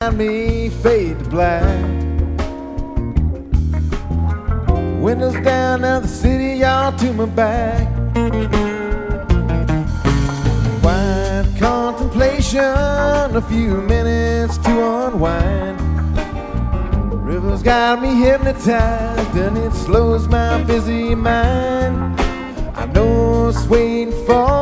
me fade to black. Windows down, now the city y'all to my back. Quiet contemplation, a few minutes to unwind. River's got me hypnotized and it slows my busy mind. I know it's waiting for